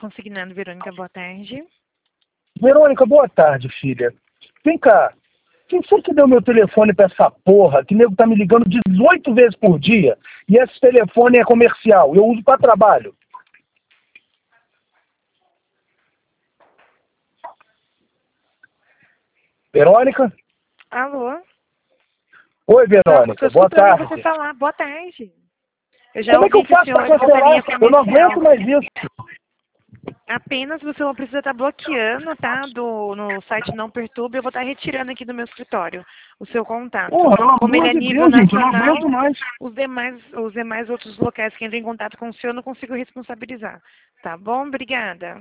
Consignando, Verônica, boa tarde. Verônica, boa tarde, filha. Vem cá. Quem foi que deu meu telefone pra essa porra? Que nego tá me ligando 18 vezes por dia. E esse telefone é comercial. Eu uso pra trabalho. Verônica? Alô? Oi, Verônica. Boa tarde. Você falar. Boa tarde. Eu já Como é que ouvi eu que o faço senhor pra disse pra mim é cancelar? Eu não aguento comercial. mais isso. Apenas você não precisa estar bloqueando, tá? No site Não Perturbe, eu vou estar retirando aqui do meu escritório o seu contato. Porra, pelo Como ele amor é de nível Deus, gente. Eu não nacional, aguento mais. os demais outros locais que entram em contato com o senhor, eu não consigo responsabilizar. Tá bom? Obrigada.